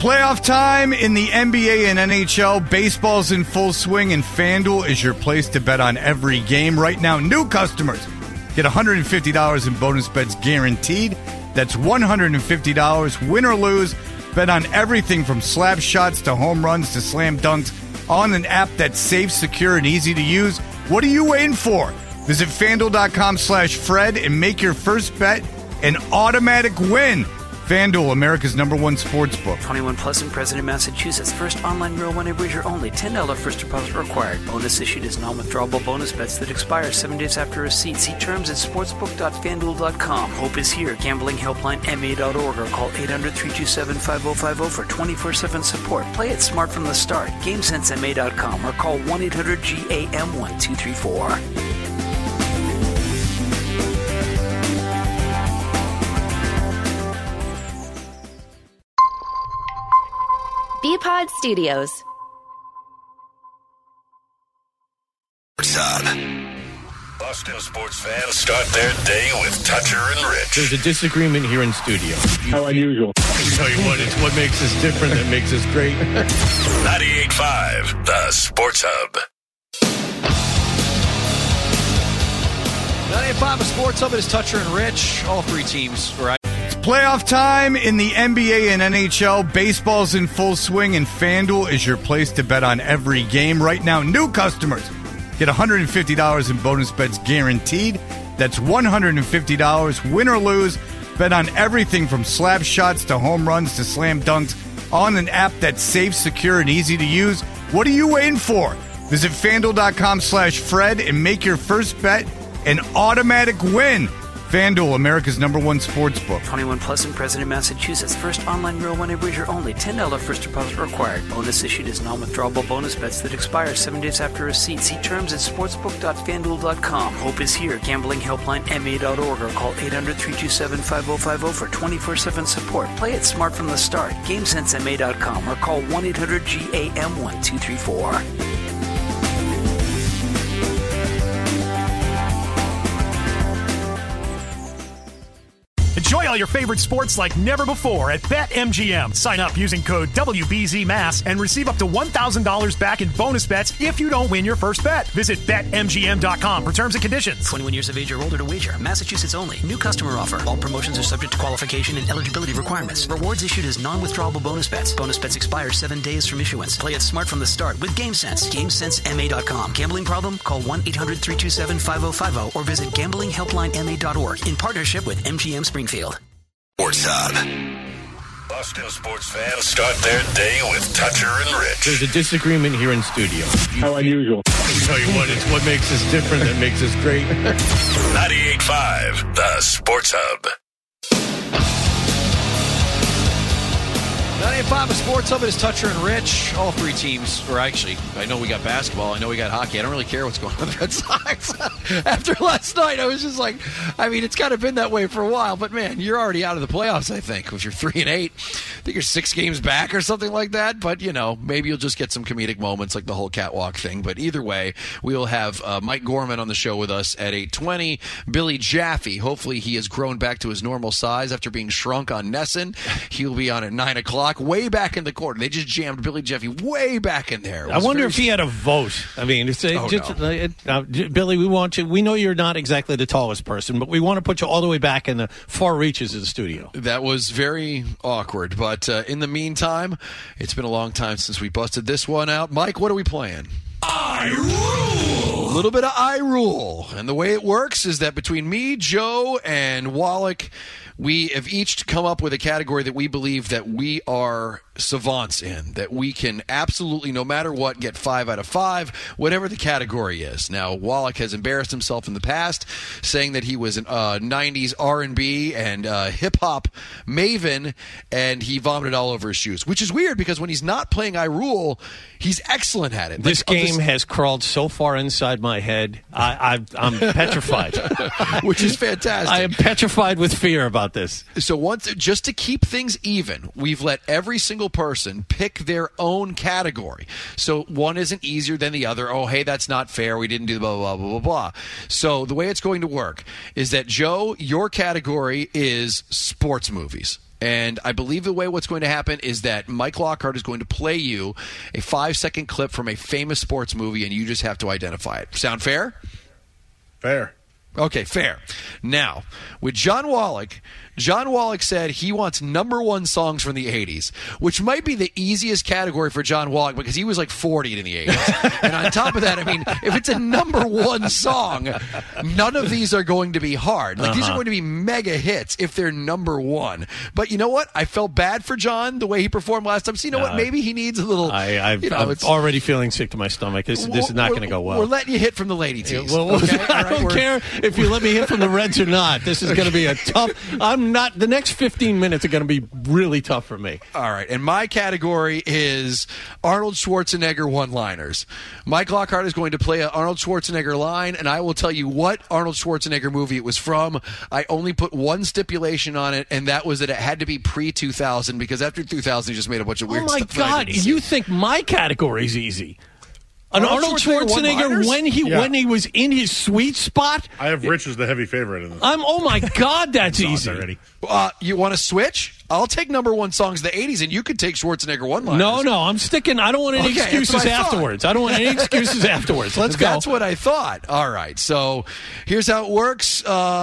Playoff time in the NBA and NHL. Baseball's in full swing, and FanDuel is your place to bet on every game. Right now, new customers get $150 in bonus bets guaranteed. That's $150, win or lose. Bet on everything from slap shots to home runs to slam dunks on an app that's safe, secure, and easy to use. What are you waiting for? Visit FanDuel.com/Fred and make your first bet an automatic win. FanDuel, America's #1 sports book. 21 plus and present in Massachusetts. First online real money wager only. $10 first deposit required. Bonus issued as non-withdrawable bonus bets that expire 7 days after receipt. See terms at sportsbook.fanduel.com. Hope is here. Gambling helpline MA.org or call 800-327-5050 for 24/7 support. Play it smart from the start. GameSenseMA.com or call 1-800-GAM-1234. Bpod Studios. Boston sports fans start their day with Toucher and Rich. There's a disagreement here in studio. How unusual. I tell you what, it's what makes us different that makes us great. 98.5, the Sports Hub. 98.5, the Sports Hub. It is Toucher and Rich. All three teams, right? Playoff time in the NBA and NHL. Baseball's in full swing, and FanDuel is your place to bet on every game. Right now, new customers get $150 in bonus bets guaranteed. That's $150, win or lose. Bet on everything from slap shots to home runs to slam dunks on an app that's safe, secure, and easy to use. What are you waiting for? Visit FanDuel.com/Fred and make your first bet an automatic win. FanDuel, America's #1 sports book. 21 plus and present in Massachusetts. First online real money wager only. $10 first deposit required. Bonus issued as non-withdrawable bonus bets that expire 7 days after receipt. See terms at sportsbook.fanduel.com. Hope is here. Gambling helpline MA.org or call 800-327-5050 for 24/7 support. Play it smart from the start. GameSenseMA.com or call 1-800-GAM-1234. Enjoy all your favorite sports like never before at BetMGM. Sign up using code WBZMass and receive up to $1,000 back in bonus bets if you don't win your first bet. Visit BetMGM.com for terms and conditions. 21 years of age or older to wager. Massachusetts only. New customer offer. All promotions are subject to qualification and eligibility requirements. Rewards issued as non-withdrawable bonus bets. Bonus bets expire 7 days from issuance. Play it smart from the start with GameSense. GameSenseMA.com. Gambling problem? Call 1-800-327-5050 or visit gamblinghelplinema.org in partnership with MGM Springfield. Sports Hub. Boston sports fans start their day with Toucher and Rich. There's a disagreement here in studio. How unusual. I tell you what, it's what makes us different that makes us great. 98.5, the Sports Hub. 98.5, the Sports Hub. It is Toucher and Rich. All three teams, or actually, I know we got basketball. I know we got hockey. I don't really care what's going on with the Red Sox. After last night, I was just like, I mean, it's kind of been that way for a while. But, man, you're already out of the playoffs, I think, because you're 3-8. I think you're 6 games back or something like that. But, you know, maybe you'll just get some comedic moments like the whole catwalk thing. But either way, we will have Mike Gorman on the show with us at 8:20. Billy Jaffe, hopefully he has grown back to his normal size after being shrunk on Nesson. He'll be on at 9 o'clock. Way back in the corner. They just jammed Billy Jaffe way back in there. I wonder if he had a vote. I mean, Billy, we want you. We know you're not exactly the tallest person, but we want to put you all the way back in the far reaches of the studio. That was very awkward, but in the meantime, it's been a long time since we busted this one out. Mike, what are we playing? I Rule! A little bit of I Rule. And the way it works is that between me, Joe, and Wallach, we have each come up with a category that we believe that we are savants in, that we can absolutely, no matter what, get 5 out of 5, whatever the category is. Now, Wallach has embarrassed himself in the past, saying that he was an 90s R&B and hip-hop maven, and he vomited all over his shoes, which is weird because when he's not playing I Rule, he's excellent at it. This game has crawled so far inside my head, I'm petrified. Which is fantastic. I am petrified with fear about this. So just to keep things even, we've let every single person pick their own category. So one isn't easier than the other. Oh, hey, that's not fair. We didn't do blah, blah, blah, blah, blah. So the way it's going to work is that, Joe, your category is sports movies. And I believe the way what's going to happen is that Mike Lockhart is going to play you a 5-second clip from a famous sports movie, and you just have to identify it. Sound fair? Fair. Okay, fair. Now, with John Wallach said he wants number one songs from the 80s, which might be the easiest category for John Wallach because he was like 40 in the 80s. And on top of that, I mean, if it's a number one song, none of these are going to be hard. Like, these are going to be mega hits if they're number one. But you know what? I felt bad for John the way he performed last time. So you know what? Maybe he needs a little... I'm already feeling sick to my stomach. This is not going to go well. We're letting you hit from the lady tees. Yeah, okay? I don't care if you let me hit from the Reds or not. This is going to be a tough... The next 15 minutes are going to be really tough for me. All right, and my category is Arnold Schwarzenegger one-liners. Mike Lockhart is going to play an Arnold Schwarzenegger line, and I will tell you what Arnold Schwarzenegger movie it was from. I only put one stipulation on it, and that was that it had to be pre-2000, because after 2000, he just made a bunch of weird stuff. Oh, my God. You think my category is easy? Arnold Schwarzenegger when he was in his sweet spot. I have Rich as the heavy favorite in this. Oh my God, that's easy. Already. You want to switch? I'll take number one songs of the 80s, and you could take Schwarzenegger one-liners. No, I'm sticking. I don't want any excuses afterwards. I don't want any excuses afterwards. Let's go. That's what I thought. All right, so here's how it works.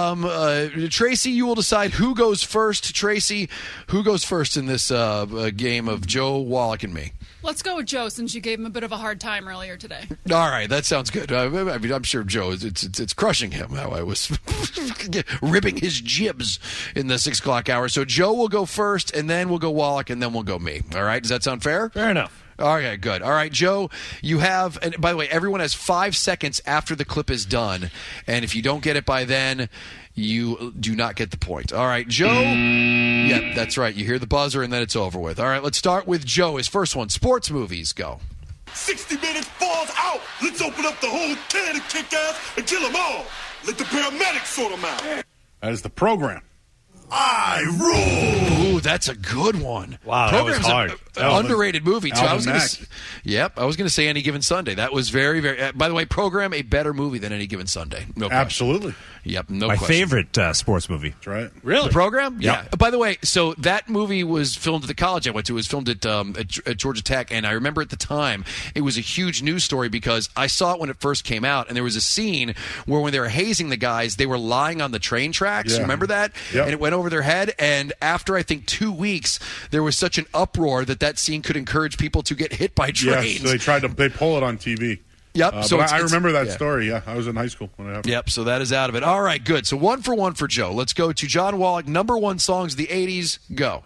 Tracy, you will decide who goes first. Tracy, who goes first in this game of Joe, Wallach, and me? Let's go with Joe, since you gave him a bit of a hard time earlier today. All right, that sounds good. I mean, I'm sure Joe, it's crushing him how I was ripping his jibs in the 6 o'clock hour. So Joe will go first, and then we'll go Wallach, and then we'll go me. All right, does that sound fair? Fair enough. Okay, good. All right, Joe, you have, and by the way, everyone has 5 seconds after the clip is done, and if you don't get it by then, you do not get the point. All right, Joe. Yep, that's right. You hear the buzzer, and then it's over with. All right, let's start with Joe. His first one, sports movies. Go. 60 Minutes falls out. Let's open up the whole can of kick-ass and kill them all. Let the paramedics sort them out. That is The Program. I rule. Ooh, that's a good one. Wow, Program's that was hard. An underrated movie too. I was going to say Any Given Sunday. That was very, very. By the way, Program, a better movie than Any Given Sunday. No question. Absolutely. Yep, no My question. favorite sports movie. That's right. Really? The Program? Yeah. By the way, so that movie was filmed at the college I went to. It was filmed at Georgia Tech, and I remember at the time it was a huge news story because I saw it when it first came out, and there was a scene where when they were hazing the guys, they were lying on the train tracks. Yeah. Remember that? Yep. And it went over their head, and after I think 2 weeks, there was such an uproar that scene could encourage people to get hit by trains. Yes, they pull it on TV. Yep. So I remember that story. Yeah, I was in high school when it happened. Yep. So that is out of it. All right. Good. So 1 for 1 for Joe. Let's go to John Wallach. Number one songs of the '80s. Go.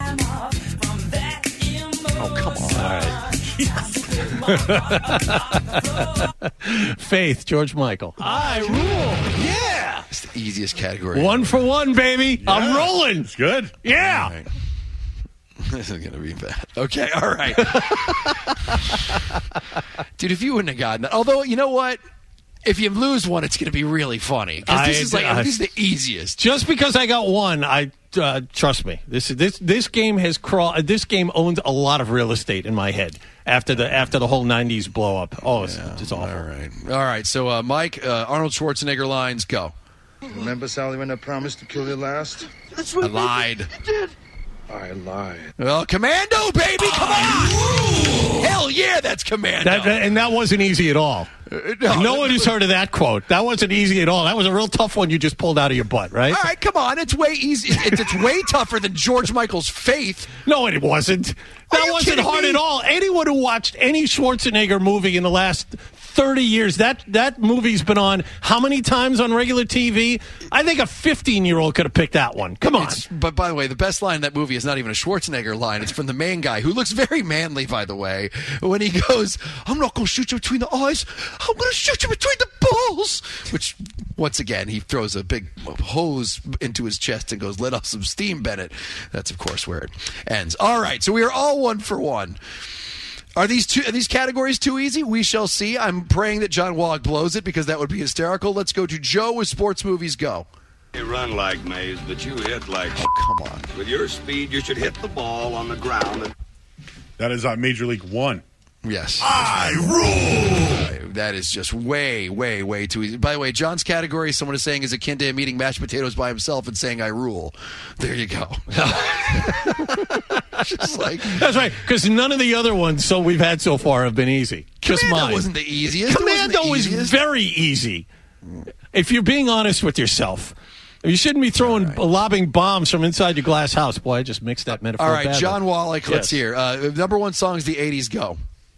Oh, come on. Faith, George Michael. I rule. Yeah. It's the easiest category. 1 for 1, baby. Yeah. I'm rolling. It's good. Yeah. All right. This is going to be bad. Okay, all right. Dude, if you wouldn't have gotten that. Although, you know what? If you lose one, it's going to be really funny. Because this is the easiest. Just because I got one, trust me. This game has crawled. This game owns a lot of real estate in my head after the whole '90s blow up. Oh, it's awful. All right. So, Mike, Arnold Schwarzenegger lines, go. Remember, Sally, when I promised to kill you last? That's what I lied. You did. I lied. Well, Commando, baby, come on! Hell yeah, that's Commando. And that wasn't easy at all. No one has heard of that quote. That wasn't easy at all. That was a real tough one you just pulled out of your butt, right? All right, come on. It's way easy. It's way tougher than George Michael's Faith. No, it wasn't. That wasn't hard at all. Anyone who watched any Schwarzenegger movie in the last 30 years, that movie's been on how many times on regular TV? I think a 15-year-old could have picked that one. Come on. But by the way, the best line in that movie is not even a Schwarzenegger line. It's from the main guy, who looks very manly, by the way, when he goes, I'm not going to shoot you between the eyes. I'm going to shoot you between the balls. Which, once again, he throws a big hose into his chest and goes, let off some steam, Bennett. That's, of course, where it ends. All right, so we are all 1 for 1. Are these categories too easy? We shall see. I'm praying that John Wallach blows it because that would be hysterical. Let's go to Joe with sports movies. Go. You run like Mays, but you hit like... Oh, come on. With your speed, you should hit the ball on the ground. That is Major League One. Yes. I rule. that is just way, way, way too easy. By the way, John's category, someone is saying, is akin to him eating mashed potatoes by himself and saying, I rule. There you go. Just like, that's right, because none of the other ones we've had so far have been easy. Just Commando mine. wasn't the easiest. Commando was very easy. If you're being honest with yourself. You shouldn't be lobbing bombs from inside your glass house. Boy, I just mixed that metaphor. All right, badly. John Wallach, let's hear. Number one song is the 80s Go.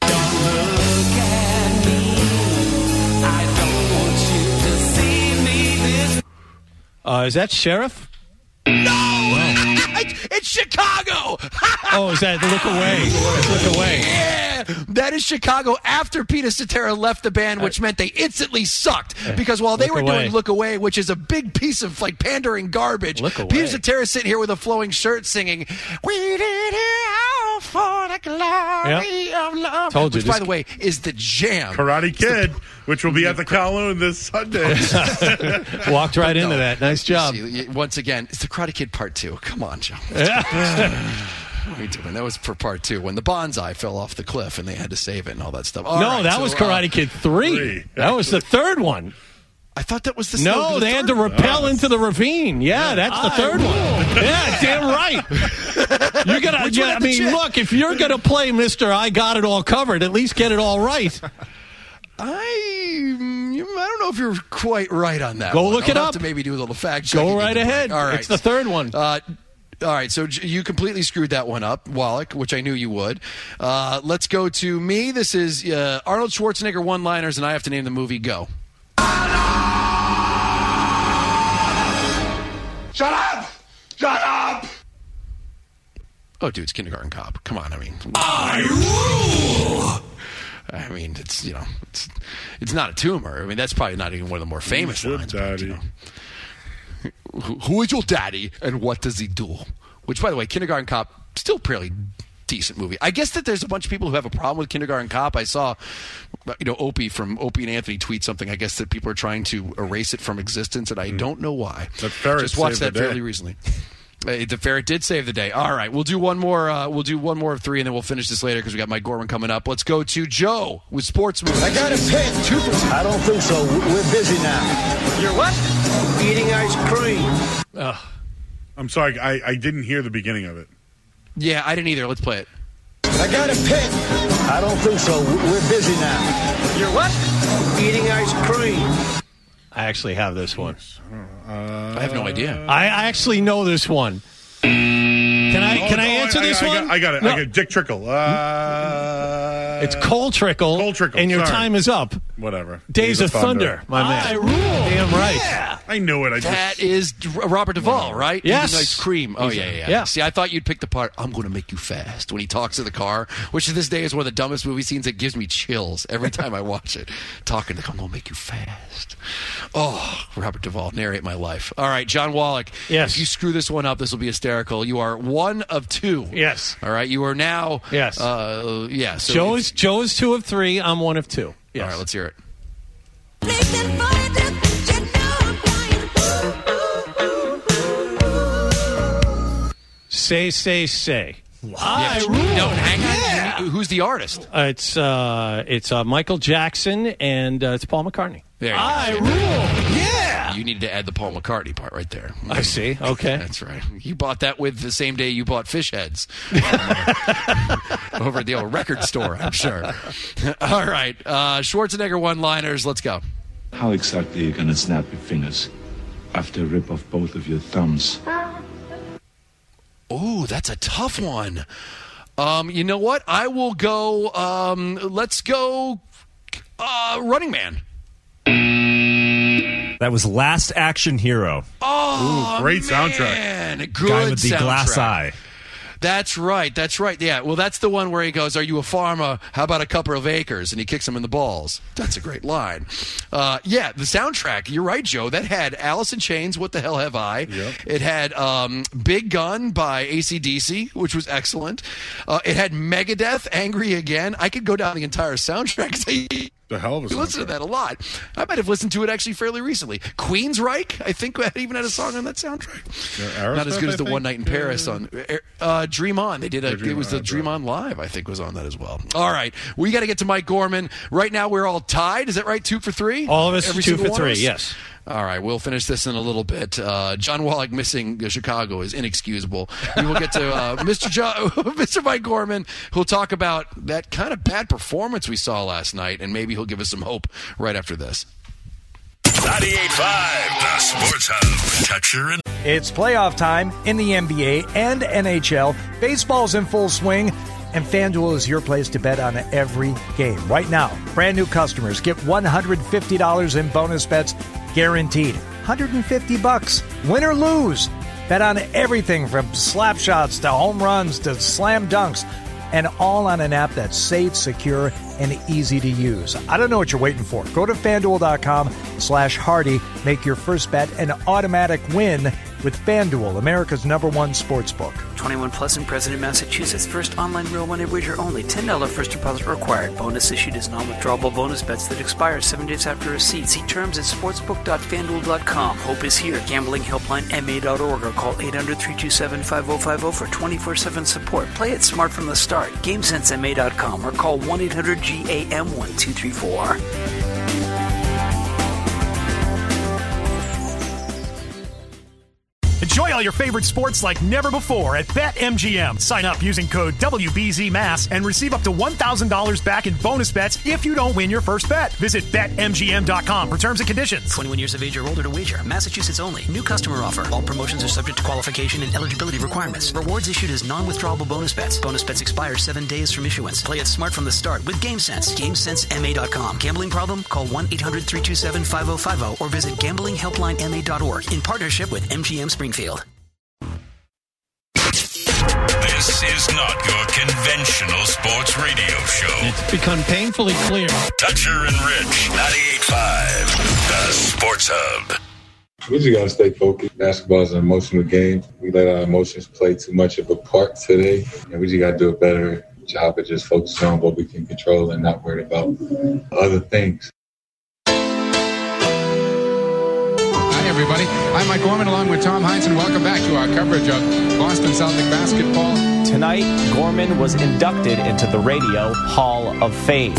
Is that Sheriff? No! It's Chicago! Oh, is that Look Away? Look Away. Yeah! That is Chicago after Peter Cetera left the band, which meant they instantly sucked. Because while they were doing Look Away, which is a big piece of like pandering garbage, Peter Cetera sitting here with a flowing shirt singing, "We did it all for the glory of love." Told you, which, by the way, is the jam. Karate Kid, which will be at the Kowloon this Sunday. Walked right into that. Nice job. See, once again, it's the Karate Kid Part 2. Come on, Joe. What are you doing? That was for Part 2 when the bonsai fell off the cliff and they had to save it and all that stuff. That was Karate Kid 3. That was the third one. I thought that was the No, they had to rappel into the ravine. Yeah, that's the third one. Yeah, damn right. You gotta. I mean, look, if you're gonna play Mr. I Got It All Covered, at least get it all right. I don't know if you're quite right on that. Go one. look it I'll up. have to maybe do a little fact checking. Go right ahead. All right, it's the third one. All right, so you completely screwed that one up, Wallach, which I knew you would. Let's go to me. This is Arnold Schwarzenegger one-liners, and I have to name the movie. Go. Shut up! Shut up! Oh, dude, it's Kindergarten Cop. Come on, I mean. I rule! I mean, it's it's not a tumor. I mean, that's probably not even one of the more famous lines. Daddy. But, who is your daddy, and what does he do? Which, by the way, Kindergarten Cop, still pretty decent movie. I guess that there's a bunch of people who have a problem with Kindergarten Cop. I saw, Opie from Opie and Anthony tweet something. I guess that people are trying to erase it from existence, and I don't know why. Just watched that fairly recently. The ferret did save the day. All right, we'll do one more. We'll do one more of three, and then we'll finish this later because we got Mike Gorman coming up. Let's go to Joe with sports moves. I got a pet. 2 for 2. I don't think so. We're busy now. You're what? Eating ice cream. I'm sorry, I didn't hear the beginning of it. Yeah, I didn't either. Let's play it. I got a pet. I don't think so. We're busy now. You're what? Eating ice cream. I actually have this one. I have no idea. I actually know this one. Can I answer this one? I got it. No. I got it. Dick Trickle. It's Cole Trickle. Cole Trickle. And your Sorry. time is up. Whatever. Days of Thunder, my man. I rule. Damn right. Yeah. I knew it. That is Robert Duvall, right? Yes. Eating ice cream. Oh, yeah. Yeah. See, I thought you'd pick the part, I'm going to make you fast, when he talks to the car, which to this day is one of the dumbest movie scenes that gives me chills every time I watch it. Talking to I'm going to make you fast. Oh, Robert Duvall, narrate my life. All right, John Wallach. Yes. If you screw this one up, this will be hysterical. You are 1 of 2. Yes. All right, you are now. Yes. Yeah. So Joe's 2 of 3. I'm 1 of 2. Yes. All right, let's hear it. Say. No, hang on. Who's the artist? It's Michael Jackson and it's Paul McCartney. There you I go. rule. Yeah. You needed to add the Paul McCartney part right there. I see. Okay. That's right. You bought that with the same day you bought fish heads over at the old record store, I'm sure. All right. Schwarzenegger one-liners. Let's go. How exactly are you going to snap your fingers after I rip off both of your thumbs? Oh, that's a tough one. You know what? I will go, let's go Running Man. That was Last Action Hero. Oh, great soundtrack. Man. Good Guy with the soundtrack. glass eye. That's right. Yeah. Well, that's the one where he goes, "Are you a farmer? How about a couple of acres?" And he kicks him in the balls. That's a great line. Yeah, the soundtrack. You're right, Joe. That had Alice in Chains, "What the Hell Have I?" Yep. It had Big Gun by AC/DC, which was excellent. It had Megadeth, "Angry Again." I could go down the entire soundtrack. The hell of a We listen to that a lot. I might have listened to it actually fairly recently. Queensryche, I think, even had a song on that soundtrack. Not as good as the One Night in Paris on Dream On. They did it was the Dream On Live, I think, was on that as well. All right, we got to get to Mike Gorman. Right now, we're all tied. Is that right? 2 for 3. All of us Every 2 for single 3. one? Yes. All right, we'll finish this in a little bit. John Wallach missing Chicago is inexcusable. We will get to Mr. Mike Gorman, who'll talk about that kind of bad performance we saw last night, and maybe he'll give us some hope right after this. 98.5, the Sports Hub. Toucher and... It's playoff time in the NBA and NHL. Baseball's in full swing, and FanDuel is your place to bet on every game. Right now, brand new customers get $150 in bonus bets guaranteed. $150. Win or lose. Bet on everything from slap shots to home runs to slam dunks. And all on an app that's safe, secure, and easy to use. I don't know what you're waiting for. Go to FanDuel.com/Hardy. Make your first bet an automatic win with FanDuel, America's #1 sportsbook. 21 plus in President, Massachusetts. First online real money wager only. $10 first deposit required. Bonus issued as non-withdrawable bonus bets that expire 7 days after receipt. See terms at sportsbook.fanduel.com. Hope is here. Gambling helpline ma.org or call 800-327-5050 for 24/7 support. Play it smart from the start. GameSenseMA.com or call 1-800-GAM-1234. Enjoy all your favorite sports like never before at BetMGM. Sign up using code WBZMass and receive up to $1,000 back in bonus bets if you don't win your first bet. Visit BetMGM.com for terms and conditions. 21 years of age or older to wager. Massachusetts only. New customer offer. All promotions are subject to qualification and eligibility requirements. Rewards issued as non-withdrawable bonus bets. Bonus bets expire 7 days from issuance. Play it smart from the start with GameSense. GameSenseMA.com. Gambling problem? Call 1-800-327-5050 or visit gamblinghelplinema.org in partnership with MGM Springfield. This is not your conventional sports radio show. It's become painfully clear. Toucher and Rich, 98.5, the Sports Hub. We just got to stay focused. Basketball is an emotional game. We let our emotions play too much of a part today, and we just got to do a better job of just focusing on what we can control and not worry about other things. Hi, everybody. I'm Mike Gorman along with Tom Heinz, and welcome back to our coverage of Boston Celtic basketball. Tonight, Gorman was inducted into the Radio Hall of Fame.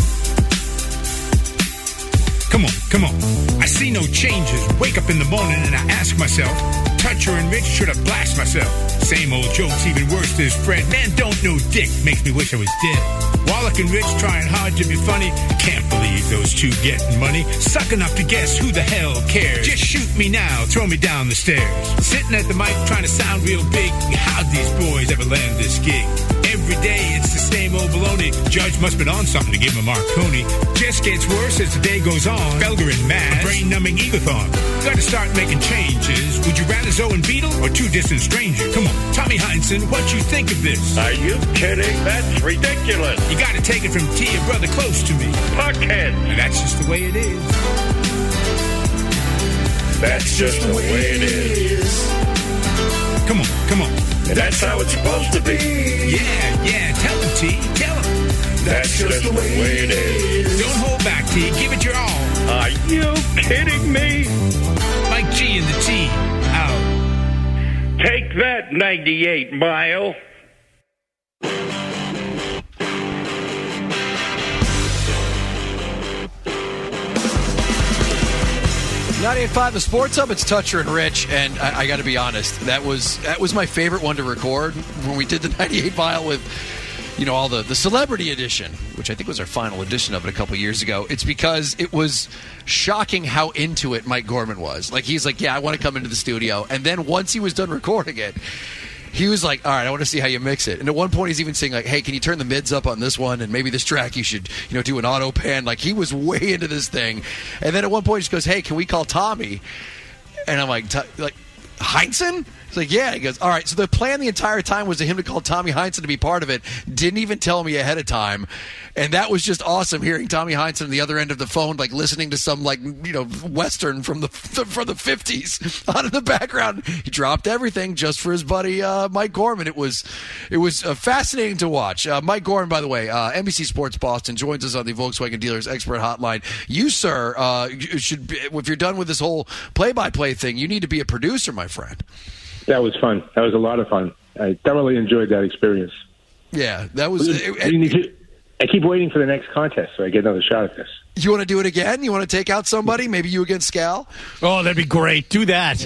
Come on. I see no changes. Wake up in the morning and I ask myself, Toucher and Rich should have blasted myself. Same old jokes, even worse, this Fred. Man, don't know dick. Makes me wish I was dead. Wallach and Rich trying hard to be funny. Can't believe those two getting money. Sucking up to guess who the hell cares. Just shoot me now, throw me down the stairs. Sitting at the mic trying to sound real big. How'd these boys ever land this gig? Every day it's the same old baloney. Judge must have been on something to give him a Marconi. Just gets worse as the day goes on. Felger and Maz, brain-numbing egothon. Gotta start making changes. Would you rather Zoe and Beetle or two distant strangers? Come on, Tommy Heinsohn, what you think of this? Are you kidding? That's ridiculous. You gotta take it from T, a brother close to me. Puckhead. And that's just the way it is. That's just the way it is. Come on. That's how it's supposed to be. Yeah, tell him, T, tell him. That's just the way it is. Don't hold back, T, give it your all. Are you kidding me? Mike G and the T, out. Take that, 98 Mile. 98.5 The Sports Hub. It's Toucher and Rich, and I got to be honest, that was my favorite one to record when we did the 98 Mile with, all the celebrity edition, which I think was our final edition of it a couple years ago. It's because it was shocking how into it Mike Gorman was. Like, he's like, yeah, I want to come into the studio, and then once he was done recording it, he was like, all right, I want to see how you mix it. And at one point, he's even saying, like, hey, can you turn the mids up on this one? And maybe this track you should, do an auto pan. Like, he was way into this thing. And then at one point, he just goes, hey, can we call Tommy? And I'm like, Heinsohn? It's like, yeah. He goes, all right, so the plan the entire time was for him to call Tommy Heinsohn to be part of it. Didn't even tell me ahead of time. And that was just awesome hearing Tommy Heinsohn on the other end of the phone, like listening to some Western from the 50s on in the background. He dropped everything just for his buddy Mike Gorman. It was fascinating to watch. Mike Gorman, by the way, NBC Sports Boston, joins us on the Volkswagen Dealers Expert Hotline. You, sir, should be, if you're done with this whole play-by-play thing, you need to be a producer, my friend. That was fun. That was a lot of fun. I thoroughly enjoyed that experience. Yeah, that was. I keep waiting for the next contest so I get another shot at this. You want to do it again? You want to take out somebody? Maybe you against Scal? Oh, that'd be great. Do that.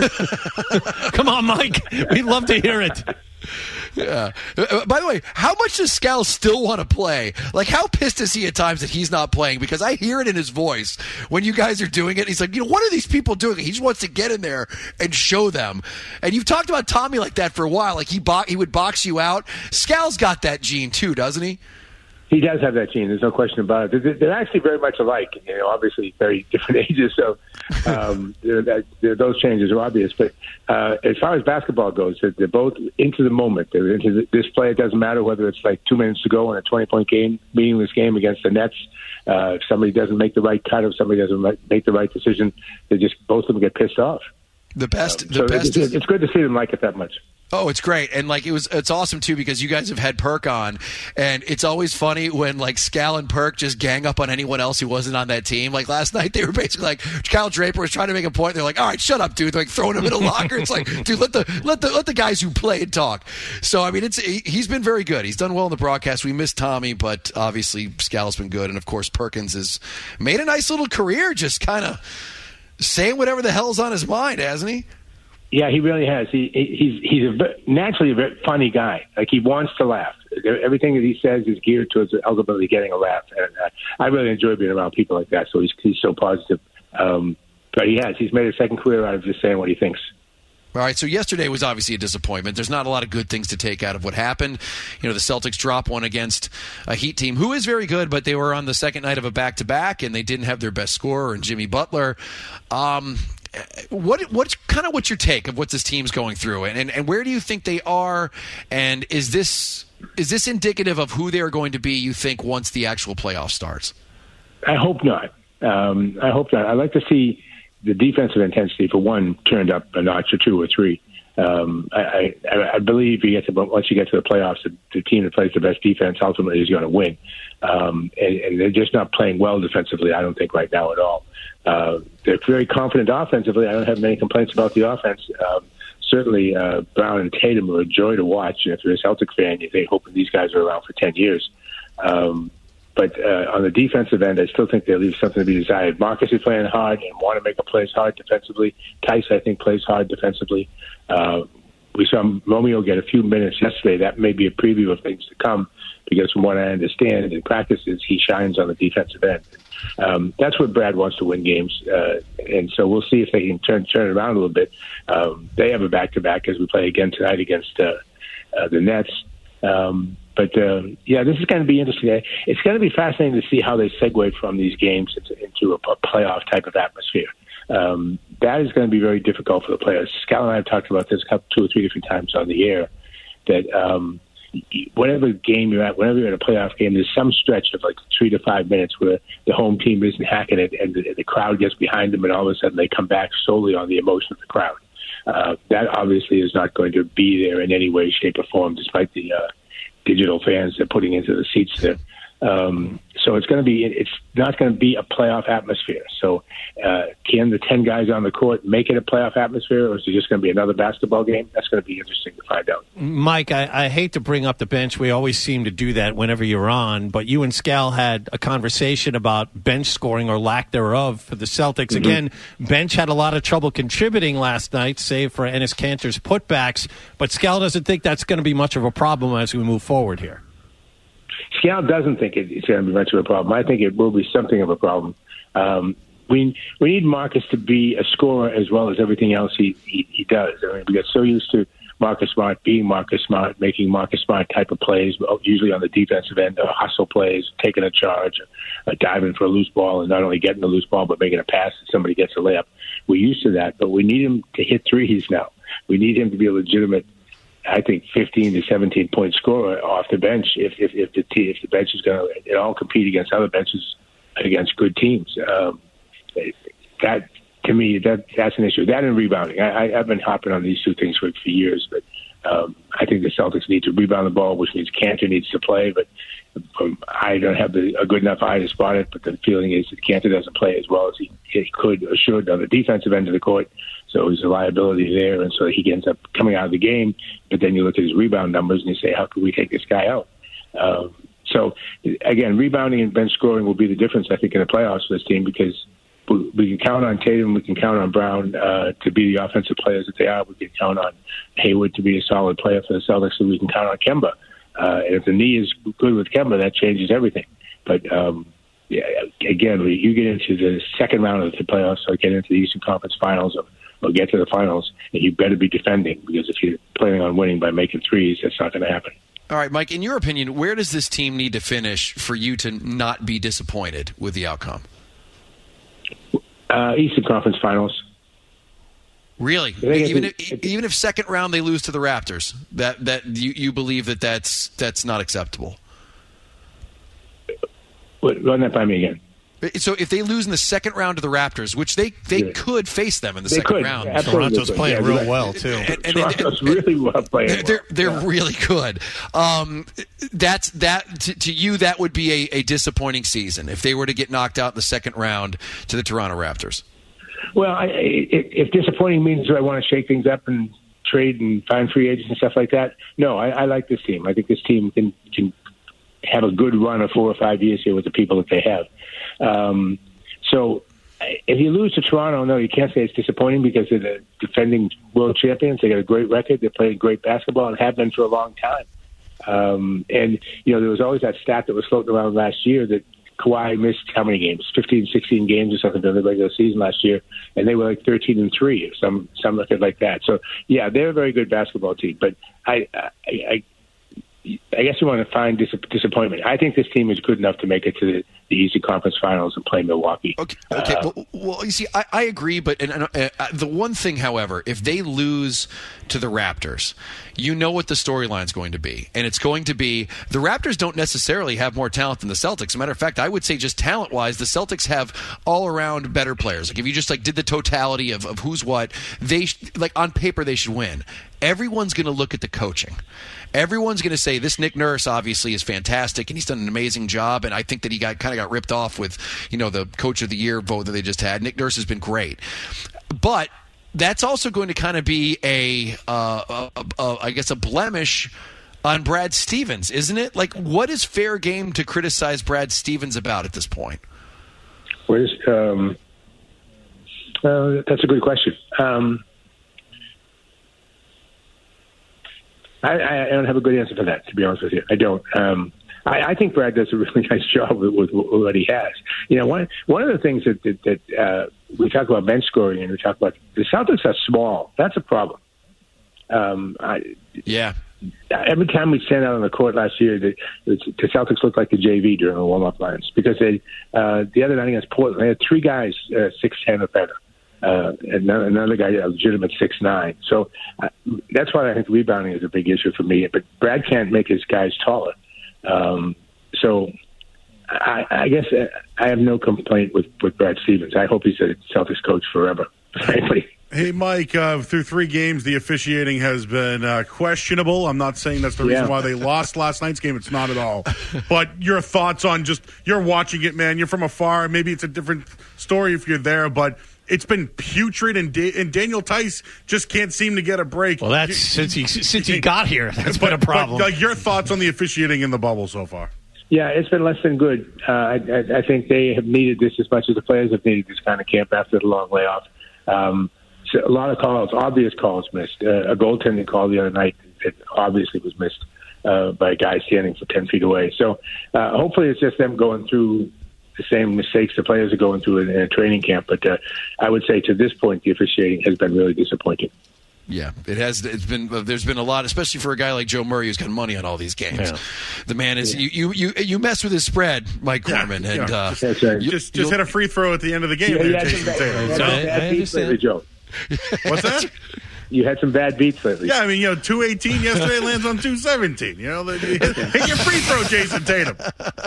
Come on, Mike. We'd love to hear it. Yeah. By the way, how much does Scal still want to play? Like, how pissed is he at times that he's not playing? Because I hear it in his voice when you guys are doing it. He's like, what are these people doing? He just wants to get in there and show them. And you've talked about Tommy like that for a while. Like, he would box you out. Scal's got that gene, too, doesn't he? He does have that gene. There's no question about it. They're actually very much alike. Obviously very different ages, so those changes are obvious. But as far as basketball goes, they're both into the moment. They're into this play. It doesn't matter whether it's like 2 minutes to go in a 20-point game, meaningless game against the Nets. If somebody doesn't make the right cut, if somebody doesn't make the right decision, both of them get pissed off. It's good to see them like it that much. Oh, it's great. And it's awesome too because you guys have had Perk on, and it's always funny when Scal and Perk just gang up on anyone else who wasn't on that team. Like last night, they were basically like, Kyle Draper was trying to make a point. They're like, all right, shut up, dude. They're like throwing him in a locker. It's like, dude, let the guys who played talk. So I mean, he's been very good. He's done well in the broadcast. We miss Tommy, but obviously Scal's been good, and of course Perkins has made a nice little career, just kind of saying whatever the hell's on his mind, hasn't he? Yeah, he really has. He's naturally a very funny guy. Like, he wants to laugh. Everything that he says is geared towards ultimately getting a laugh. And I really enjoy being around people like that. So he's so positive. But he's made a second career out of just saying what he thinks. All right, so yesterday was obviously a disappointment. There's not a lot of good things to take out of what happened. The Celtics dropped one against a Heat team who is very good, but they were on the second night of a back-to-back, and they didn't have their best scorer in Jimmy Butler. What's your take of what this team's going through, and where do you think they are, and is this indicative of who they're going to be, you think, once the actual playoff starts? I hope not. I'd like to see the defensive intensity, for one, turned up a notch or two or three. I believe once you get to the playoffs, the team that plays the best defense ultimately is going to win. And they're just not playing well defensively, I don't think, right now at all. They're very confident offensively. I don't have many complaints about the offense. Certainly, Brown and Tatum are a joy to watch. And if you're a Celtic fan, they hope these guys are around for 10 years. But on the defensive end, I still think they leave something to be desired. Marcus is playing hard and want to make a plays hard defensively. Tice, I think, plays hard defensively. We saw Romeo get a few minutes yesterday. That may be a preview of things to come because from what I understand in practices, he shines on the defensive end. That's what Brad wants to win games. And so we'll see if they can turn it around a little bit. They have a back-to-back as we play again tonight against the Nets. But this is going to be interesting. It's going to be fascinating to see how they segue from these games into a playoff type of atmosphere. That is going to be very difficult for the players. Scal and I have talked about this 2 or 3 different times on the air, that whatever game you're at, whenever you're at a playoff game, there's some stretch of like 3 to 5 minutes where the home team isn't hacking it and the crowd gets behind them, and all of a sudden they come back solely on the emotion of the crowd. That obviously is not going to be there in any way, shape, or form, despite the digital fans they're putting into the seats there. So it's not going to be a playoff atmosphere. So can the 10 guys on the court make it a playoff atmosphere, or is it just going to be another basketball game? That's going to be interesting to find out. Mike, I hate to bring up the bench. We always seem to do that whenever you're on, but you and Scal had a conversation about bench scoring or lack thereof for the Celtics. Mm-hmm. Again, bench had a lot of trouble contributing last night, save for Enes Kanter's putbacks, but Scal doesn't think that's going to be much of a problem as we move forward here. Scal doesn't think it's going to be much of a problem. I think it will be something of a problem. We need Marcus to be a scorer as well as everything else he does. I mean, we got so used to Marcus Smart being Marcus Smart, making Marcus Smart type of plays, usually on the defensive end, hustle plays, taking a charge, diving for a loose ball, and not only getting the loose ball, but making a pass and somebody gets a layup. We're used to that, but we need him to hit threes now. We need him to be a legitimate, I think, 15 to 17-point scorer off the bench if the bench is going to at all compete against other benches against good teams. That, to me, that's an issue. That and rebounding. I've been hopping on these two things for years, but I think the Celtics need to rebound the ball, which means Kanter needs to play, but I don't have a good enough eye to spot it, but the feeling is that Kanter doesn't play as well as he could or should on the defensive end of the court, so there's a liability there, and so he ends up coming out of the game, but then you look at his rebound numbers and you say, how could we take this guy out? So, again, rebounding and bench scoring will be the difference, I think, in the playoffs for this team, because we can count on Tatum, we can count on Brown to be the offensive players that they are. We can count on Hayward to be a solid player for the Celtics, and we can count on Kemba. And if the knee is good with Kemba, that changes everything. But, again, when you get into the second round of the playoffs, or get into the Eastern Conference Finals, or get to the finals, and you better be defending, because if you're planning on winning by making threes, that's not going to happen. All right, Mike, in your opinion, where does this team need to finish for you to not be disappointed with the outcome? Eastern Conference Finals. Really? Even if second round they lose to the Raptors, that you believe that's not acceptable? Run that by me again. So if they lose in the second round to the Raptors, which they could face them in the second round. Toronto's playing real well, too. Toronto's really well playing. They're really good. To you, that would be a disappointing season if they were to get knocked out in the second round to the Toronto Raptors. Well, if disappointing means I want to shake things up and trade and find free agents and stuff like that, no, I like this team. I think this team can have a good run of 4 or 5 years here with the people that they have. So if you lose to Toronto, no, you can't say it's disappointing, because they're the defending world champions. They got a great record. They're playing great basketball and have been for a long time. And, there was always that stat that was floating around last year that Kawhi missed how many games? 15, 16 games or something during the regular season last year, and they were like 13-3 or some record like that. So, yeah, they're a very good basketball team. But I guess you want to find disappointment. I think this team is good enough to make it to the Eastern Conference Finals and play Milwaukee. Okay. Well, you see, I agree, but the one thing, however, if they lose to the Raptors, you know what the storyline's going to be, and it's going to be the Raptors don't necessarily have more talent than the Celtics. As a matter of fact, I would say just talent-wise, the Celtics have all-around better players. Like if you just did the totality of who's what, on paper they should win. Everyone's going to look at the coaching. Everyone's going to say this Nick Nurse obviously is fantastic, and he's done an amazing job. And I think that he kind of got ripped off with, the Coach of the Year vote that they just had. Nick Nurse has been great, but that's also going to kind of be I guess a blemish on Brad Stevens, isn't it? Like, what is fair game to criticize Brad Stevens about at this point? That's a good question. I don't have a good answer for that, to be honest with you. I don't. I think Brad does a really nice job with what he has. One of the things that we talk about bench scoring, and we talk about the Celtics are small. That's a problem. Yeah. Every time we stand out on the court last year, the Celtics looked like the JV during the warm-up lines, because the other night against Portland, they had 3 guys 6'10" or better. And another guy, a legitimate 6'9". So that's why I think rebounding is a big issue for me. But Brad can't make his guys taller. So I guess I have no complaint with Brad Stevens. I hope he's a Celtics coach forever, frankly. Hey, Mike, through 3 games, the officiating has been questionable. I'm not saying that's the reason why they lost last night's game. It's not at all. But your thoughts on you're watching it, man. You're from afar. Maybe it's a different story if you're there, but it's been putrid, and Daniel Tice just can't seem to get a break. Well, that's since he got here. That's been a problem. But your thoughts on the officiating in the bubble so far? Yeah, it's been less than good. I think they have needed this as much as the players have needed this kind of camp after the long layoff. So a lot of calls, obvious calls missed. A goaltending call the other night that obviously was missed by a guy standing for 10 feet away. So hopefully it's just them going through the same mistakes the players are going through in a training camp. But I would say to this point, the officiating has been really disappointing. Yeah, it has. It's been. There's been a lot, especially for a guy like Joe Murray who's got money on all these games. Yeah. The man is. Yeah. You mess with his spread, Mike Gorman, and just hit a free throw at the end of the game. There, Jason Tatum. Joe. What's that? You had some bad beats lately. Yeah, I mean, 218 yesterday lands on 217. Hit your free throw, Jason Tatum.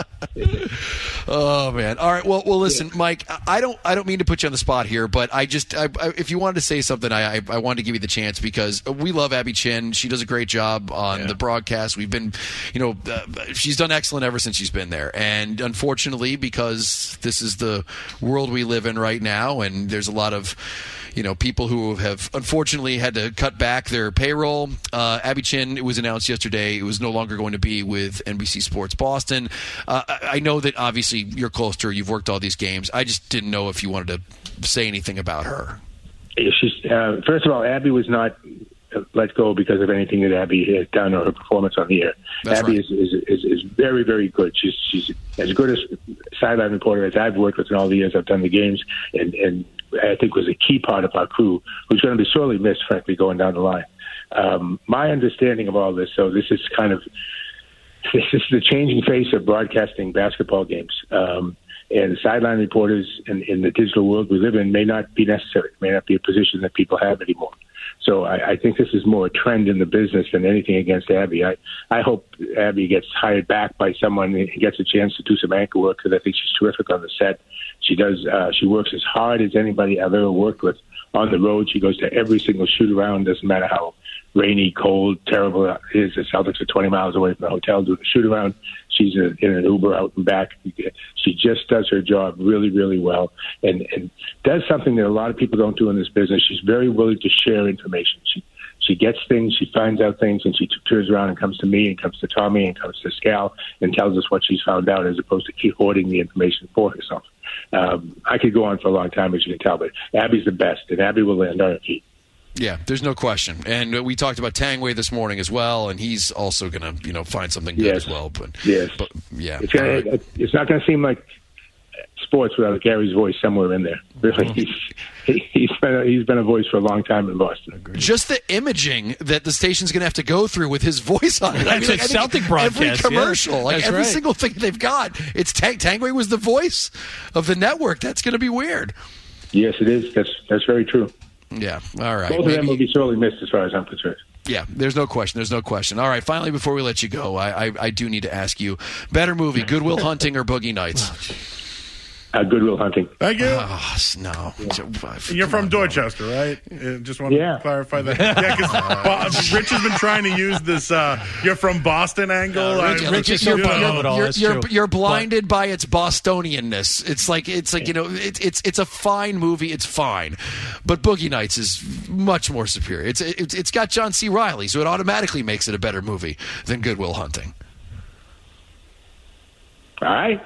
Oh man! All right. Well, listen, Mike. I don't mean to put you on the spot here, but if you wanted to say something, I wanted to give you the chance because we love Abby Chin. She does a great job on the broadcast. We've been, she's done excellent ever since she's been there. And unfortunately, because this is the world we live in right now, and there's a lot of people who have unfortunately had to cut back their payroll. Abby Chin, it was announced yesterday, it was no longer going to be with NBC Sports Boston. I know that obviously you're close to her. You've worked all these games. I just didn't know if you wanted to say anything about her. She's first of all, Abby was not let go because of anything that Abby has done or her performance on the air. That's Abby right. is very, very good. She's as good a sideline reporter as I've worked with in all the years I've done the games, and I think was a key part of our crew, who's going to be sorely missed, frankly, going down the line. My understanding of all this, so this is the changing face of broadcasting basketball games. And sideline reporters in the digital world we live in may not be necessary, may not be a position that people have anymore. So I think this is more a trend in the business than anything against Abby. I hope Abby gets hired back by someone and gets a chance to do some anchor work because I think she's terrific on the set. She does. She works as hard as anybody I've ever worked with on the road. She goes to every single shoot around. Doesn't matter how rainy, cold, terrible it is. The Celtics are 20 miles away from the hotel doing a shoot around. She's in an Uber out and back. She just does her job really, really well and does something that a lot of people don't do in this business. She's very willing to share information. She gets things, she finds out things, and she turns around and comes to me and comes to Tommy and comes to Scal and tells us what she's found out as opposed to keep hoarding the information for herself. I could go on for a long time, as you can tell, but Abby's the best, and Abby will land on her feet. Yeah, there's no question. And we talked about Tangway this morning as well, and he's also going to, find something good as well. But yeah, it's not going to seem like sports without Gary's voice somewhere in there. Really, he's been a voice for a long time in Boston. Just the imaging that the station's going to have to go through with his voice on it. That's Celtic broadcast. Every commercial, every right. single thing they've got, it's Tangway was the voice of the network. That's going to be weird. Yes, it is. That's very true. Yeah. All right. Both of them will be sorely missed as far as I'm concerned. Yeah, there's no question. All right, finally, before we let you go, I do need to ask you, better movie, Good Will Hunting or Boogie Nights? Good Will Hunting. Thank you. Oh, no. Yeah. You're from Dorchester, right? Just want to clarify that. Yeah, because Rich has been trying to use this you're from Boston angle. Rich is so you're blinded by its Bostonianness. It's like it's a fine movie. It's fine. But Boogie Nights is much more superior. It's got John C. Reilly, so it automatically makes it a better movie than Good Will Hunting. All right.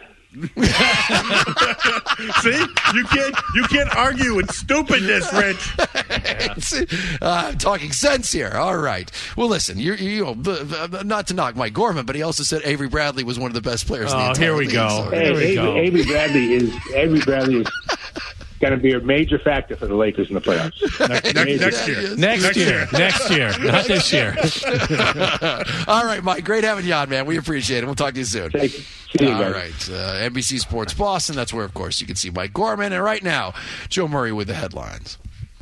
See, you can't argue with stupidness, Rich. I'm talking sense here. All right. Well, listen, you not to knock Mike Gorman, but he also said Avery Bradley was one of the best players in the entire league. Avery Bradley is going to be a major factor for the Lakers in the playoffs. Next year, not this year. All right, Mike. Great having you on, man. We appreciate it. We'll talk to you soon. All right. NBC Sports Boston. That's where, of course, you can see Mike Gorman. And right now, Joe Murray with the headlines.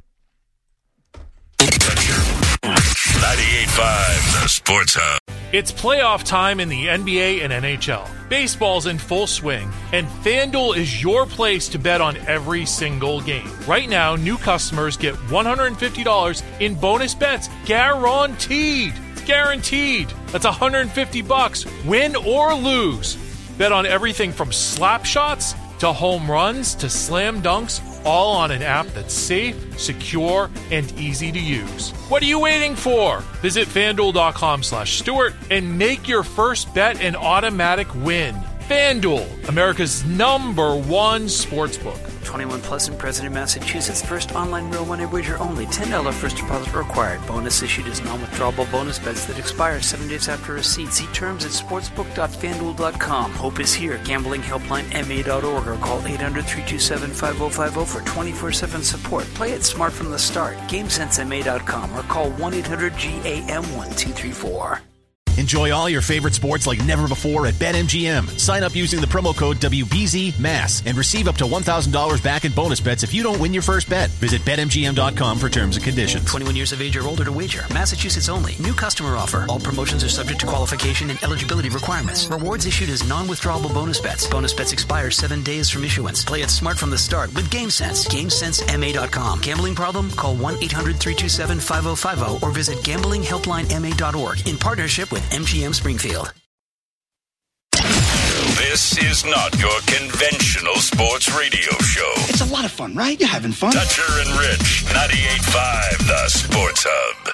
98.5, the Sports Hub. It's playoff time in the NBA and NHL. Baseball's in full swing, and FanDuel is your place to bet on every single game. Right now, new customers get $150 in bonus bets guaranteed. It's guaranteed. That's $150, win or lose. Bet on everything from slap shots to home runs to slam dunks, all on an app that's safe, secure, and easy to use. What are you waiting for? Visit FanDuel.com/Stewart and make your first bet an automatic win. FanDuel, America's #1 sportsbook. 21 plus and present in Massachusetts. First online real money wager only. $10 first deposit required. Bonus issued as non-withdrawable bonus bets that expire 7 days after receipt. See terms at sportsbook.fanduel.com. Hope is here. Gambling helpline MA.org or call 800-327-5050 for 24/7 support. Play it smart from the start. GameSenseMA.com or call 1-800-GAM-1234. Enjoy all your favorite sports like never before at BetMGM. Sign up using the promo code WBZMASS and receive up to $1,000 back in bonus bets if you don't win your first bet. Visit BetMGM.com for terms and conditions. 21 years of age or older to wager. Massachusetts only. New customer offer. All promotions are subject to qualification and eligibility requirements. Rewards issued as non-withdrawable bonus bets. Bonus bets expire 7 days from issuance. Play it smart from the start with GameSense. GameSenseMA.com. Gambling problem? Call 1-800-327-5050 or visit gamblinghelplinema.org in partnership with MGM Springfield. This is not your conventional sports radio show. It's a lot of fun, right? You're having fun. Dutcher and Rich, 98.5, the Sports Hub.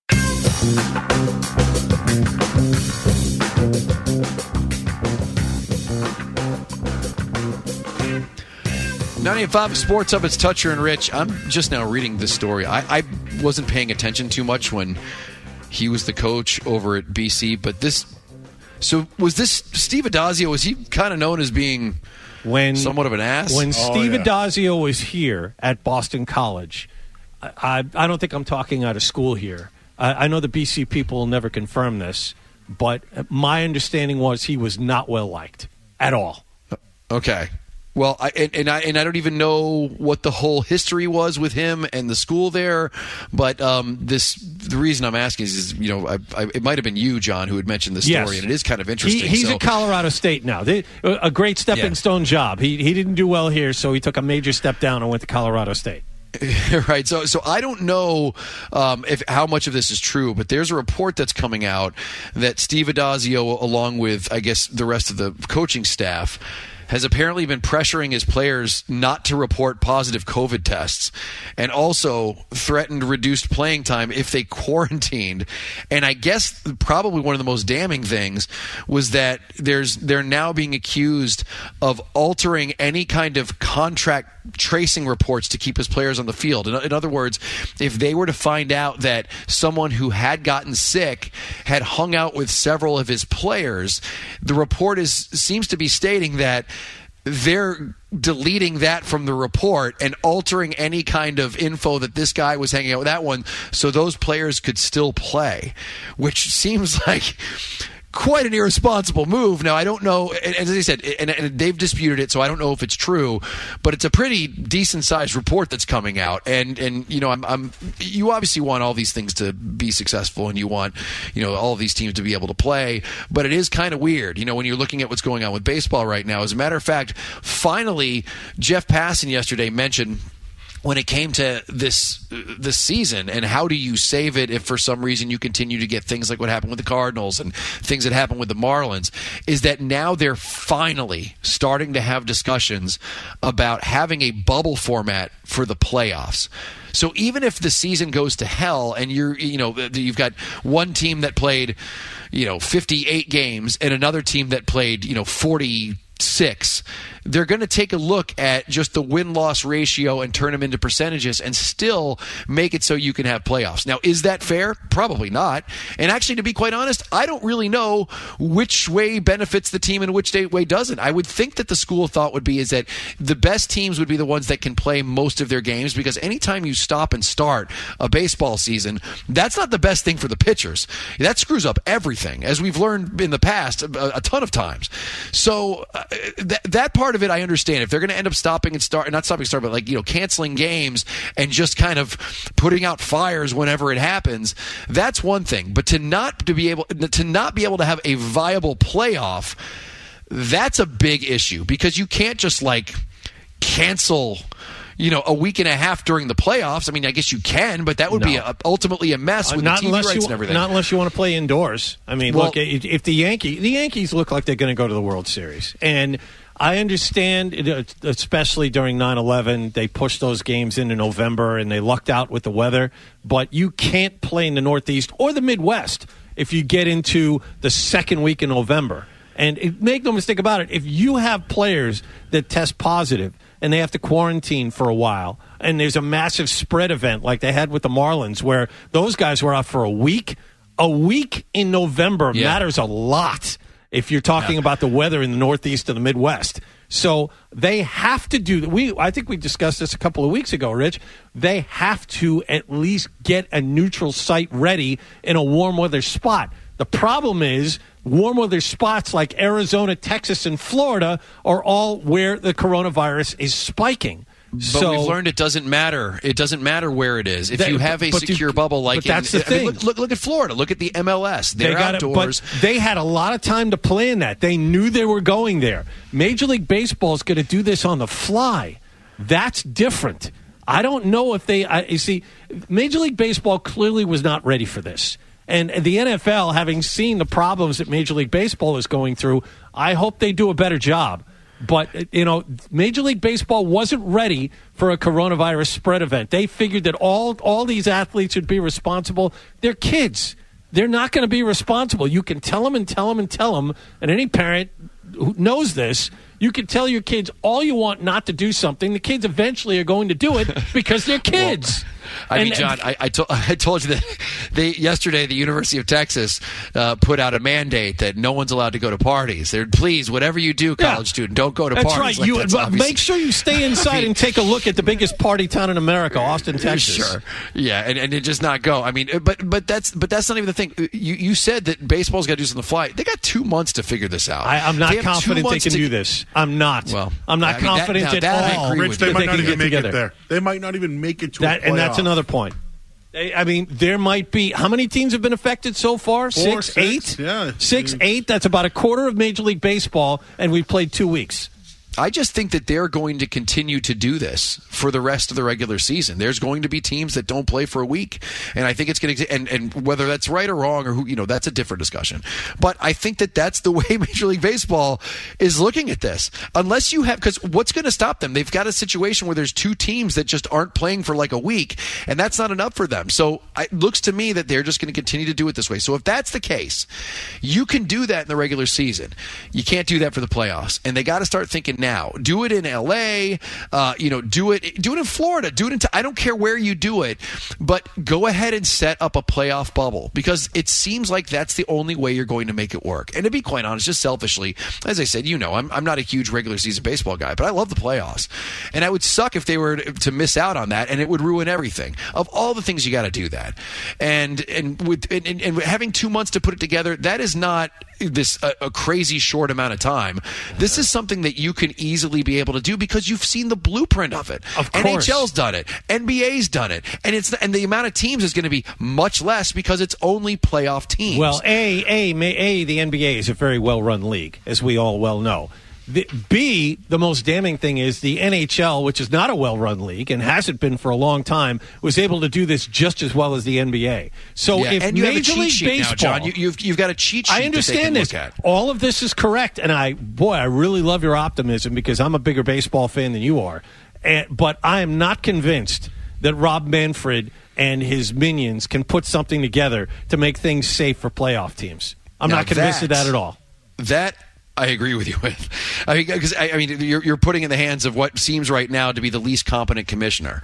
98.5 Sports Hub, it's Dutcher and Rich. I'm just now reading this story. I wasn't paying attention too much when he was the coach over at BC, but was this Steve Addazio? Was he kind of known as being somewhat of an ass? When Steve Addazio was here at Boston College, I don't think I'm talking out of school here. I know the BC people will never confirm this, but my understanding was he was not well liked at all. Okay. Well, I don't even know what the whole history was with him and the school there, but the reason I'm asking is it might have been you, John, who had mentioned this story, yes. And it is kind of interesting. He's at Colorado State now. A great stepping stone job. He didn't do well here, so he took a major step down and went to Colorado State. Right. So I don't know how much of this is true, but there's a report that's coming out that Steve Addazio, along with, I guess, the rest of the coaching staff, has apparently been pressuring his players not to report positive COVID tests and also threatened reduced playing time if they quarantined. And I guess probably one of the most damning things was that they're now being accused of altering any kind of contract tracing reports to keep his players on the field. In other words, if they were to find out that someone who had gotten sick had hung out with several of his players, the report seems to be stating that they're deleting that from the report and altering any kind of info that this guy was hanging out with that one so those players could still play, which seems like quite an irresponsible move. Now, I don't know, as I said, and they've disputed it, so I don't know if it's true, but it's a pretty decent-sized report that's coming out. And you obviously want all these things to be successful, and you want, all of these teams to be able to play, but it is kind of weird, when you're looking at what's going on with baseball right now. As a matter of fact, finally, Jeff Passan yesterday mentioned when it came to this season and how do you save it if for some reason you continue to get things like what happened with the Cardinals and things that happened with the Marlins, is that now they're finally starting to have discussions about having a bubble format for the playoffs. So even if the season goes to hell and you've got one team that played 58 games and another team that played 46, they're going to take a look at just the win-loss ratio and turn them into percentages and still make it so you can have playoffs. Now, is that fair? Probably not. And actually, to be quite honest, I don't really know which way benefits the team and which way doesn't. I would think that the school of thought would be is that the best teams would be the ones that can play most of their games, because anytime you stop and start a baseball season, that's not the best thing for the pitchers. That screws up everything, as we've learned in the past a ton of times. So that part of it I understand. If they're going to end up canceling games and just kind of putting out fires whenever it happens, that's one thing. But to not be able to have a viable playoff, that's a big issue, because you can't just cancel a week and a half during the playoffs. I mean, I guess you can, but that would be ultimately a mess with the TV rights and everything. Not unless you want to play indoors. I mean, look, if the Yankees look like they're going to go to the World Series, and I understand, especially during 9/11, they pushed those games into November and they lucked out with the weather, but you can't play in the Northeast or the Midwest if you get into the second week in November. And make no mistake about it, if you have players that test positive and they have to quarantine for a while, and there's a massive spread event like they had with the Marlins where those guys were out for a week in November matters a lot if you're talking about the weather in the Northeast and the Midwest. So they have to do I think we discussed this a couple of weeks ago, Rich. They have to at least get a neutral site ready in a warm weather spot. The problem is warm weather spots like Arizona, Texas, and Florida are all where the coronavirus is spiking. But we've learned it doesn't matter. It doesn't matter where it is. If you have a secure bubble like that's the thing. Look at Florida. Look at the MLS. They're outdoors. But they had a lot of time to plan that. They knew they were going there. Major League Baseball is going to do this on the fly. That's different. I don't know if you see, Major League Baseball clearly was not ready for this. And the NFL, having seen the problems that Major League Baseball is going through, I hope they do a better job. But, Major League Baseball wasn't ready for a coronavirus spread event. They figured that all these athletes would be responsible. They're kids. They're not going to be responsible. You can tell them and tell them and tell them, and any parent who knows this, you can tell your kids all you want not to do something. The kids eventually are going to do it because they're kids. John, I told you that yesterday the University of Texas put out a mandate that no one's allowed to go to parties. They're please, whatever you do, college student, don't go to parties. That's right. Make sure you stay inside and take a look at the biggest party town in America, Austin, Texas. Sure. Yeah, and just not go. I mean, but that's not even the thing. You said that baseball's got to do this on the fly. They got 2 months to figure this out. I'm not confident they can do this. I'm not. Well, I'm not confident at all. Rich, they might not even make it there. They might not even make it to a playoff. And that's another point. There might be, how many teams have been affected so far? 6, 8? Yeah. 6, 8. That's about a quarter of Major League Baseball, and we've played 2 weeks. I just think that they're going to continue to do this for the rest of the regular season. There's going to be teams that don't play for a week, and I think it's going to. And whether that's right or wrong, or that's a different discussion. But I think that that's the way Major League Baseball is looking at this. Unless you have, because what's going to stop them? They've got a situation where there's 2 teams that just aren't playing for like a week, and that's not enough for them. So it looks to me that they're just going to continue to do it this way. So if that's the case, you can do that in the regular season. You can't do that for the playoffs, and they got to start thinking now. Do it in LA, do it in Florida, I don't care where you do it, but go ahead and set up a playoff bubble, because it seems like that's the only way you're going to make it work. And to be quite honest, just selfishly, as I said, I'm not a huge regular season baseball guy, but I love the playoffs. And it would suck if they were to miss out on that, and it would ruin everything. Of all the things, you got to do that. And having 2 months to put it together, that is not a crazy short amount of time. This is something that you can easily be able to do because you've seen the blueprint of it. Of course. NHL's done it. NBA's done it. And the amount of teams is going to be much less because it's only playoff teams. Well, the NBA is a very well-run league, as we all well know. The most damning thing is the NHL, which is not a well-run league and hasn't been for a long time, was able to do this just as well as the NBA. So if and you Major have a League cheat Baseball, now, John, you've got a cheat sheet. I understand that they this. can look at. All of this is correct, and I really love your optimism because I'm a bigger baseball fan than you are. But I am not convinced that Rob Manfred and his minions can put something together to make things safe for playoff teams. I'm not convinced of that at all. That I agree with you with. Because you're putting in the hands of what seems right now to be the least competent commissioner,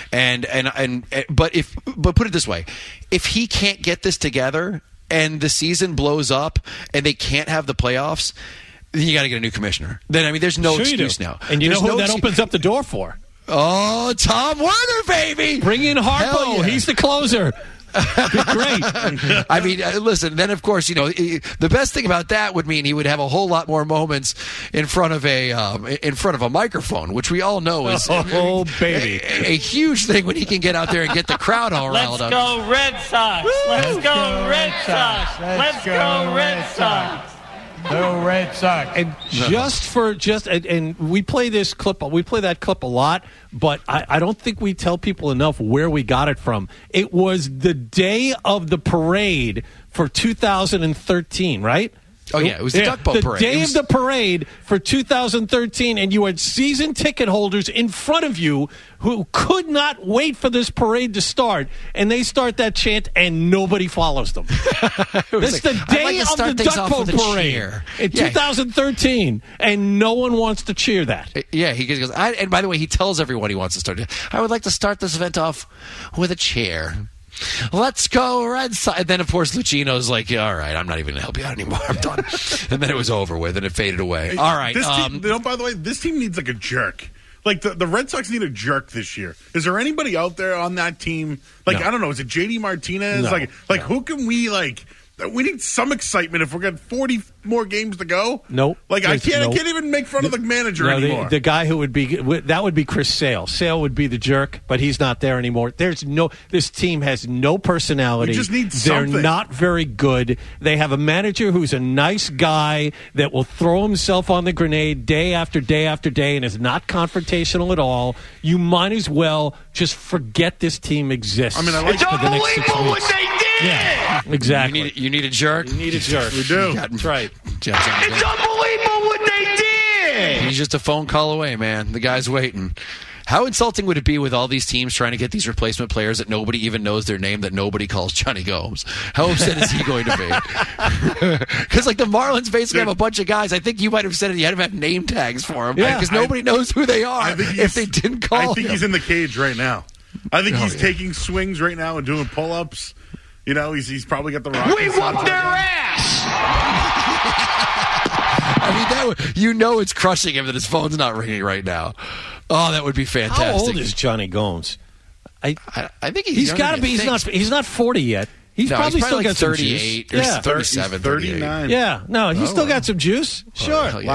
but put it this way: if he can't get this together and the season blows up and they can't have the playoffs, then you got to get a new commissioner. Then there's no excuse now. And you know who that opens up the door for? Oh, Tom Werner, baby! Bring in Harpo. Yeah. He's the closer. Be great. Listen, then, of course, the best thing about that would mean he would have a whole lot more moments in front of a microphone, which we all know is a huge thing when he can get out there and get the crowd all riled up. Let's go Red Sox! Let's go Red Sox! Let's go Red Sox! No Red Sox. And and we play this clip. We play that clip a lot, but I don't think we tell people enough where we got it from. It was the day of the parade for 2013, right? Oh, yeah, it was the Duck Boat Parade. The day of the parade for 2013, and you had season ticket holders in front of you who could not wait for this parade to start, and they start that chant, and nobody follows them. It's the day of the Duck Boat Parade in 2013, and no one wants to cheer that. Yeah, he goes, and by the way, he tells everyone he wants to start it. I would like to start this event off with a cheer. Let's go Red Sox. And then, of course, Lucchino's like, yeah, all right, I'm not even going to help you out anymore. I'm done. And then it was over with, and it faded away. All right. This team, by the way, this team needs like a jerk. Like, the Red Sox need a jerk this year. Is there anybody out there on that team? Like, I don't know. Is it JD Martinez? No, who can we, like... We need some excitement if we're got 40 more games to go. Nope. Like, I can't even make fun of the manager anymore. The guy who would be, that would be Chris Sale. Sale would be the jerk, but he's not there anymore. This team has no personality. We just need something. They're not very good. They have a manager who's a nice guy that will throw himself on the grenade day after day after day and is not confrontational at all. You might as well just forget this team exists. I mean, I like it's unbelievable what they did. Yeah, exactly. You need a jerk? You need a jerk. We do. That's right. It's unbelievable what they did. He's just a phone call away, man. The guy's waiting. How insulting would it be with all these teams trying to get these replacement players that nobody even knows their name, that nobody calls Johnny Gomes? How upset is he going to be? Because, like, the Marlins basically have a bunch of guys. I think you might have said it. You had to have name tags for them. Because nobody knows who they are if they didn't call him. I think he's in the cage right now. I think he's taking swings right now and doing pull-ups. You know, he's probably got the Rockets. We whooped their ass! I mean, it's crushing him that his phone's not ringing right now. Oh, that would be fantastic. How old is Johnny Gomes? I think he's got to be. He's not 40 yet. He's probably still like got 38 some juice. or 37, 39. Yeah, no, he's still got some juice. Sure. His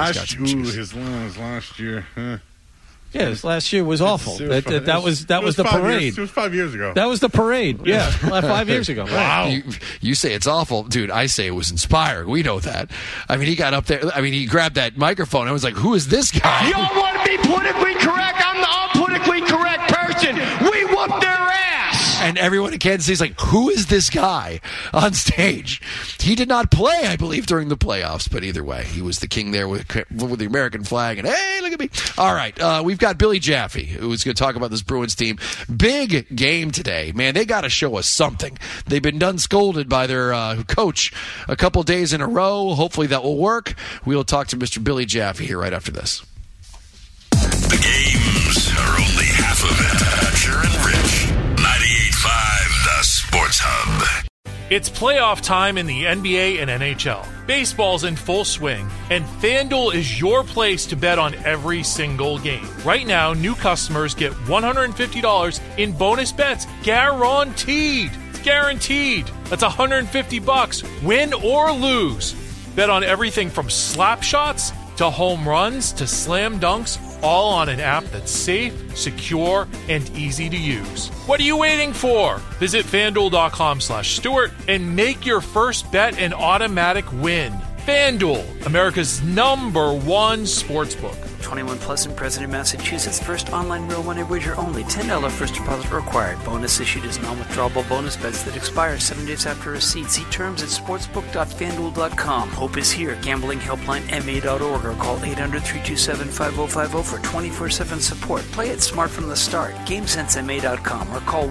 last year. Yeah, his last year was awful. That was the parade. It was 5 years ago. That was the parade. Yeah, 5 years ago. Wow. You say it's awful. Dude, I say it was inspiring. We know that. I mean, he got up there. I mean, he grabbed that microphone. I was like, who is this guy? You don't want to be politically correct. I'm the unpolitically correct person. We whooped their ass. And everyone in Kansas City's like, who is this guy on stage? He did not play, I believe, during the playoffs. But either way, he was the king there with the American flag. And, hey, look at me. All right, we've got Billy Jaffe, who's going to talk about this Bruins team. Big game today. Man, they got to show us something. They've been done scolded by their coach a couple days in a row. Hopefully that will work. We'll talk to Mr. Billy Jaffe here right after this. The games are only half of it. Thatcher and Rich. 98.5 The Sports Hub. It's playoff time in the NBA and NHL. Baseball's in full swing, and FanDuel is your place to bet on every single game. Right now, new customers get $150 in bonus bets guaranteed. It's guaranteed. That's $150, win or lose. Bet on everything from slap shots to home runs to slam dunks, all on an app that's safe, secure, and easy to use. What are you waiting for? Visit FanDuel.com/Stewart and make your first bet an automatic win. FanDuel, America's #1 sportsbook. 21 plus and present in Massachusetts. First online real money wager only. $10 first deposit required. Bonus issued as non-withdrawable bonus bets that expire 7 days after receipt. See terms at sportsbook.fanduel.com. Hope is here. Gambling helpline MA.org or call 800-327-5050 for 24/7 support. Play it smart from the start. GameSenseMA.com or call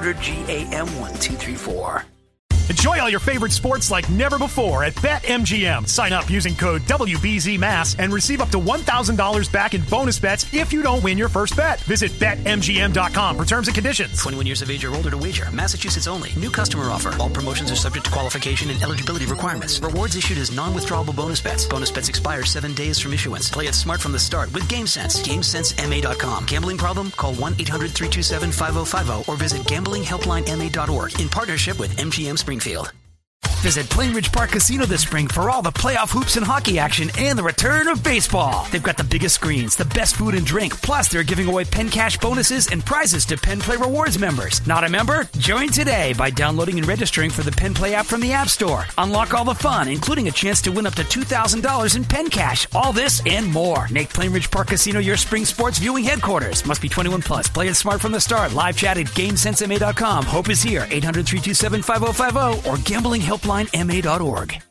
1-800-GAM-1234. Enjoy all your favorite sports like never before at BetMGM. Sign up using code WBZMass and receive up to $1,000 back in bonus bets if you don't win your first bet. Visit BetMGM.com for terms and conditions. 21 years of age or older to wager. Massachusetts only. New customer offer. All promotions are subject to qualification and eligibility requirements. Rewards issued as non-withdrawable bonus bets. Bonus bets expire 7 days from issuance. Play it smart from the start with GameSense. GameSenseMA.com. Gambling problem? Call 1-800-327-5050 or visit gamblinghelplinema.org in partnership with MGM Springfield. Visit Plainridge Park Casino this spring for all the playoff hoops and hockey action and the return of baseball. They've got the biggest screens, the best food and drink, plus they're giving away Penn Cash bonuses and prizes to Penn Play Rewards members. Not a member? Join today by downloading and registering for the Penn Play app from the App Store. Unlock all the fun, including a chance to win up to $2,000 in Penn Cash. All this and more. Make Plainridge Park Casino your spring sports viewing headquarters. Must be 21 plus. Play it smart from the start. Live chat at GameSenseMA.com. Hope is here. 800-327-5050 or gamblinghelplinema.org.